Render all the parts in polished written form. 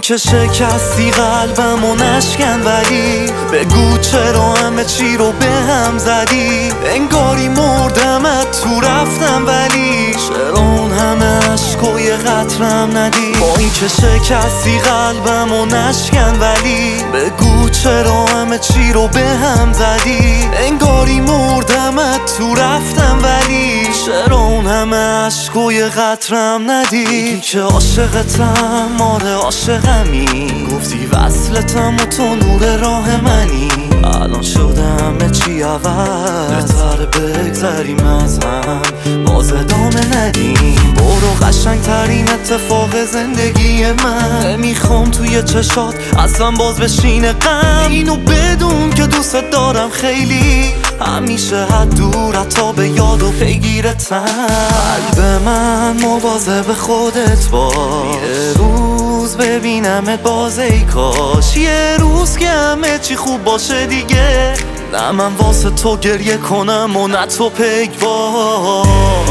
اینکه شکستی قلبم و نشکن، ولی بگو چرا همه چی رو به هم زدی. انگاری مردمت تو رفتم، ولی چرا اون همه عشق و یه قطرم ندی. با اینکه شکستی قلبم و نشکن، ولی بگو چرا همه چی رو به هم زدی. انگاری مردمت تو رفتم، ولی چرا اون همه عشق و یه قطرم ندی. میگی که عاشقتم، آره عاشقمی، گفتی وصلتم و تو نور راه منی. الان شده همه چی عوض، بهتره بگذریم از هم، باز ادامه ندیم. برو قشنگ ترین اتفاق زندگی من، نمیخوام توی چشات اصلا باز بشینه غم. اینو بدون که دوست دارم خیلی، همیشه حد دورت تا به یاد و پیگیرتم. قلب من مواظب خودت باش، یه روز ببینمت باز ای کاش. یه روز که همه چی خوب باشه دیگه، نه من واسه تو گریه کنم و نه تو پیگوار.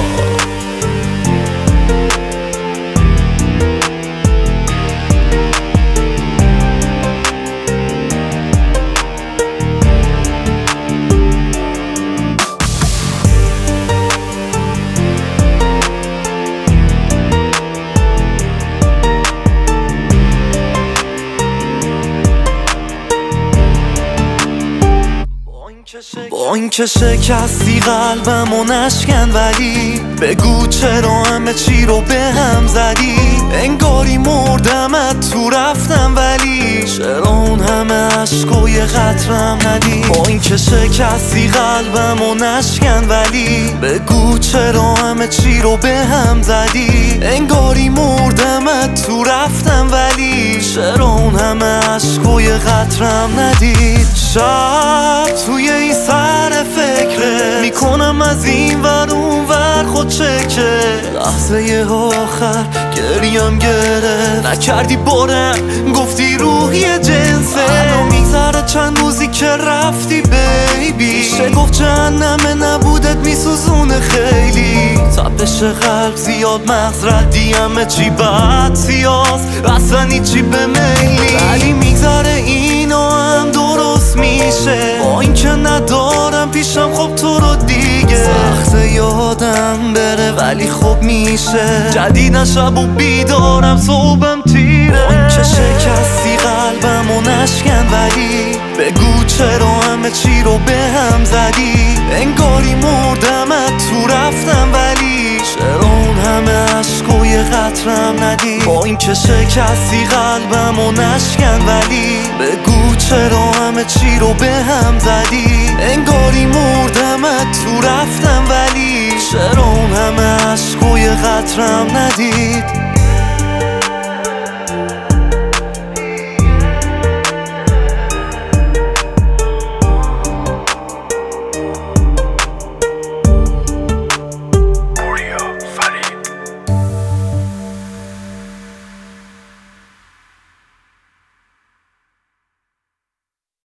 با اینکه شکستی قلبم و نشکن، ولی بگو چرا همه چی رو به هم زدی. انگاری مردمت تو رفتم، ولی چرا اون همه عشق و یه قطرم ندی. با اینکه شکستی قلبم و نشکن، ولی بگو چرا همه چی رو به هم زدی. انگاری مردمت تو رفتم، ولی چرا اون همه عشق و یه قطرم ندید. شب توی این سر فکره میکنم از این ور اون ور خود چکه، لحظه آخر گریم گرفت، نکردی بارم گفتی روحی جنسه. الان میگذره چند روزی که رفتی بیبی، میشه گفت جهنمه نبودت میسوزونه خیلی. تپش قلب زیاد، مغز ردی، همه چی بد سیاست، اصلا هیچی به میلی. ولی میگذره اینا هم درست میشه، با اینکه ندارم پیشم خب تو رو دیگه. سخت یادم بره ولی خب میشه، جدیدن شب و بیدارم صبحم تیره. با اینکه شکستی قلبم و نشکن، ولی بگو چرا همه چی رو به هم زدی. انگاری مردمت تو رفتم، ولی چرا اون همه عشق و یه قطرم ندی. با اینکه شکستی قلبم و نشکن، ولی بگو چرا همه چی رو به هم زدی. انگاری مردمت تو رفتم، ولی چرا اون همه عشق و یه قطرم ندید.